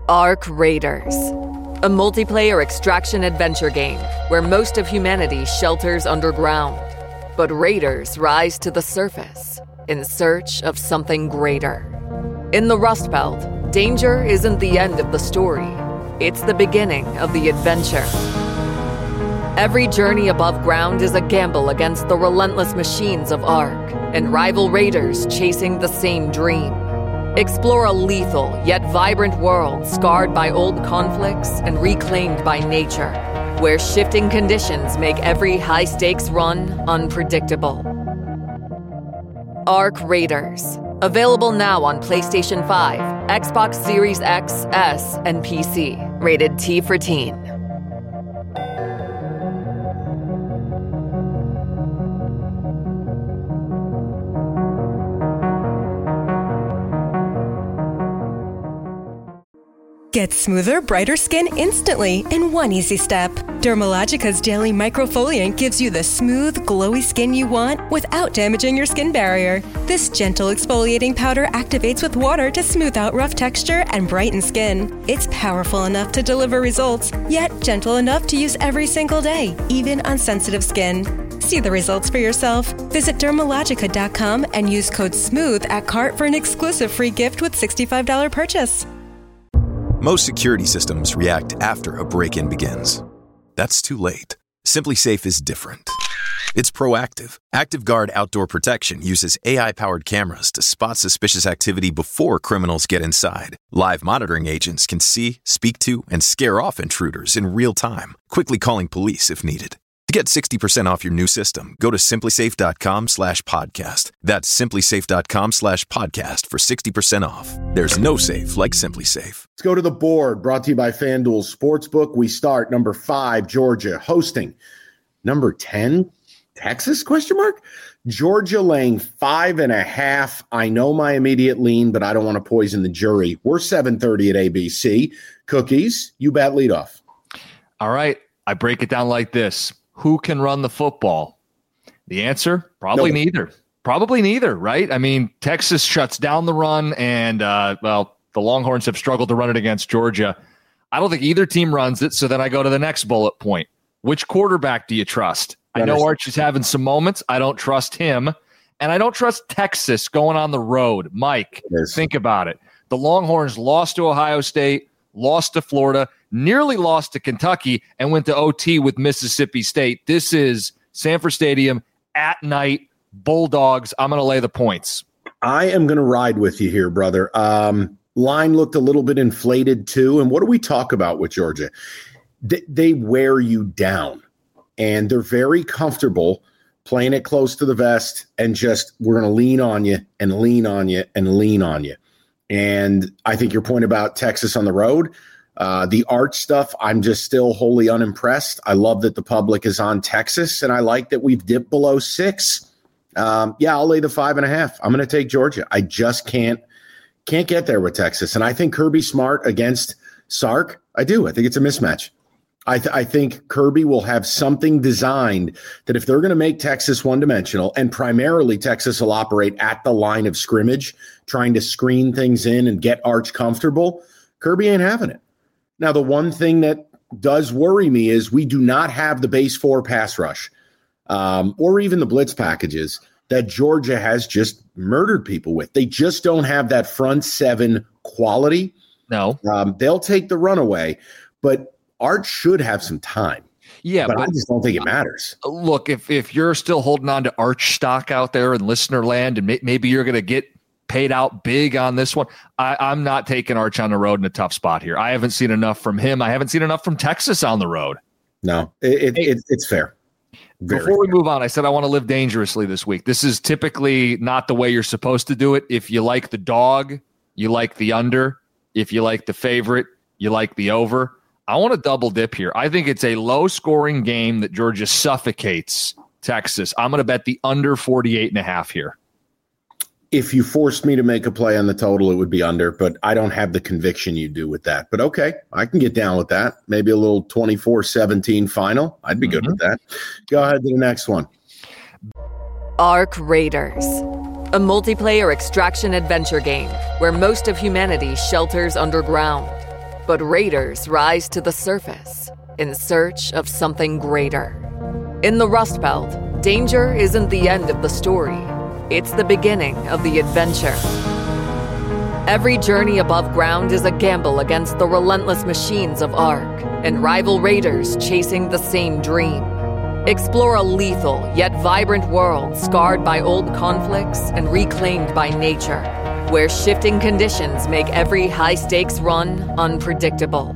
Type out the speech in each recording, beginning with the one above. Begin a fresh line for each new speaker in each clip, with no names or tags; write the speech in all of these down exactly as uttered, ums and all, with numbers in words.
Ark Raiders, a multiplayer extraction adventure game where most of humanity shelters underground, but raiders rise to the surface in search of something greater. In the Rust Belt, danger isn't the end of the story. It's the beginning of the adventure. Every journey above ground is a gamble against the relentless machines of Ark and rival raiders chasing the same dream. Explore a lethal yet vibrant world scarred by old conflicts and reclaimed by nature, where shifting conditions make every high-stakes run unpredictable. Ark Raiders. Available now on PlayStation five, Xbox Series X, S, and P C. Rated T for Teen.
Get smoother, brighter skin instantly in one easy step. Dermalogica's daily microfoliant gives you the smooth, glowy skin you want without damaging your skin barrier. This gentle exfoliating powder activates with water to smooth out rough texture and brighten skin. It's powerful enough to deliver results, yet gentle enough to use every single day, even on sensitive skin. See the results for yourself. Visit Dermalogica dot com and use code SMOOTH at cart for an exclusive free gift with sixty-five dollars purchase.
Most security systems react after a break-in begins. That's too late. SimpliSafe is different. It's proactive. ActiveGuard Outdoor Protection uses A I-powered cameras to spot suspicious activity before criminals get inside. Live monitoring agents can see, speak to, and scare off intruders in real time, quickly calling police if needed. To get sixty percent off your new system, go to SimpliSafe.com slash podcast. That's SimpliSafe.com slash podcast for sixty percent off. There's no safe like SimpliSafe.
Let's go to the board, brought to you by FanDuel Sportsbook. We start number five, Georgia, hosting number ten, Texas, question mark? Georgia laying five and a half. I know my immediate lean, but I don't want to poison the jury. We're seven thirty at A B C. Cookies, you bat leadoff.
All right, I break it down like this. Who can run the football? The answer, probably no. neither. Probably neither, right? I mean, Texas shuts down the run, and, uh, well, the Longhorns have struggled to run it against Georgia. I don't think either team runs it, so then I go to the next bullet point. Which quarterback do you trust? I know Archie's having some moments. I don't trust him, and I don't trust Texas going on the road. Mike, think about it. The Longhorns lost to Ohio State, lost to Florida, nearly lost to Kentucky, and went to O T with Mississippi State. This is Sanford Stadium at night. Bulldogs. I'm going to lay the points.
I am going to ride with you here, brother. Um, line looked a little bit inflated too. And what do we talk about with Georgia? They, they wear you down, and they're very comfortable playing it close to the vest and just, we're going to lean on you and lean on you and lean on you. And I think your point about Texas on the road, uh, the art stuff, I'm just still wholly unimpressed. I love that the public is on Texas, and I like that we've dipped below six. Um, yeah, I'll lay the five and a half. I'm going to take Georgia. I just can't can't get there with Texas. And I think Kirby Smart against Sark, I do. I think it's a mismatch. I, th- I think Kirby will have something designed that if they're going to make Texas one-dimensional, and primarily Texas will operate at the line of scrimmage, trying to screen things in and get Arch comfortable, Kirby ain't having it. Now, the one thing that does worry me is we do not have the base four pass rush. Um, or even the blitz packages that Georgia has just murdered people with. They just don't have that front seven quality.
No.
Um, they'll take the runaway, but Arch should have some time.
Yeah,
but,
but
I just don't think it matters.
Look, if if you're still holding on to Arch stock out there in listener land, and may, maybe you're going to get paid out big on this one, I, I'm not taking Arch on the road in a tough spot here. I haven't seen enough from him. I haven't seen enough from Texas on the road.
No, it, it,
hey.
it, it's fair. Very
Before we move on, I said I want to live dangerously this week. This is typically not the way you're supposed to do it. If you like the dog, you like the under. If you like the favorite, you like the over. I want to double dip here. I think it's a low-scoring game that Georgia suffocates Texas. I'm going to bet the under forty-eight and a half here.
If you forced me to make a play on the total, it would be under, but I don't have the conviction you do with that. But okay, I can get down with that. Maybe a little twenty-four seventeen final. I'd be mm-hmm. good with that. Go ahead to the next one.
Ark Raiders, a multiplayer extraction adventure game where most of humanity shelters underground, But raiders rise to the surface in search of something greater. In the Rust Belt, danger isn't the end of the story. It's the beginning of the adventure. Every journey above ground is a gamble against the relentless machines of Ark and rival raiders chasing the same dream. Explore a lethal yet vibrant world scarred by old conflicts and reclaimed by nature, where shifting conditions make every high-stakes run unpredictable.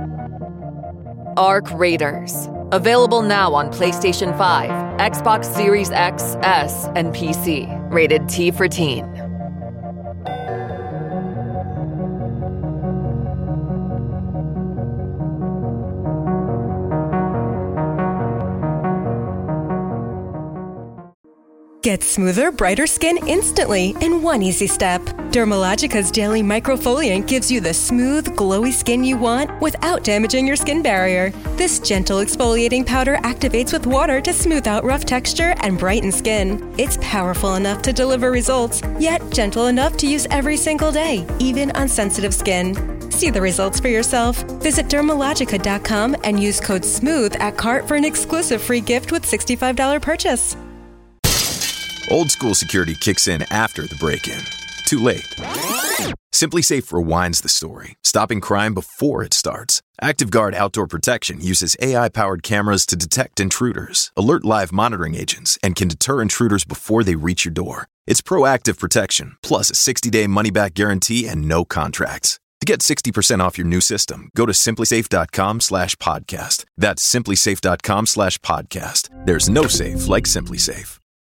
Ark Raiders. Available now on PlayStation five, Xbox Series X, S, and P C. Rated T for Teen.
Get smoother, brighter skin instantly in one easy step. Dermalogica's daily microfoliant gives you the smooth, glowy skin you want without damaging your skin barrier. This gentle exfoliating powder activates with water to smooth out rough texture and brighten skin. It's powerful enough to deliver results, yet gentle enough to use every single day, even on sensitive skin. See the results for yourself. Visit Dermalogica dot com and use code SMOOTH at cart for an exclusive free gift with sixty-five dollars purchase.
Old school security kicks in after the break-in. Too late. SimpliSafe rewinds the story, stopping crime before it starts. ActiveGuard Outdoor Protection uses A I-powered cameras to detect intruders, alert live monitoring agents, and can deter intruders before they reach your door. It's proactive protection, plus a sixty-day money-back guarantee and no contracts. To get sixty percent off your new system, go to SimpliSafe.com slash podcast. That's SimpliSafe.com slash podcast. There's no safe like SimpliSafe.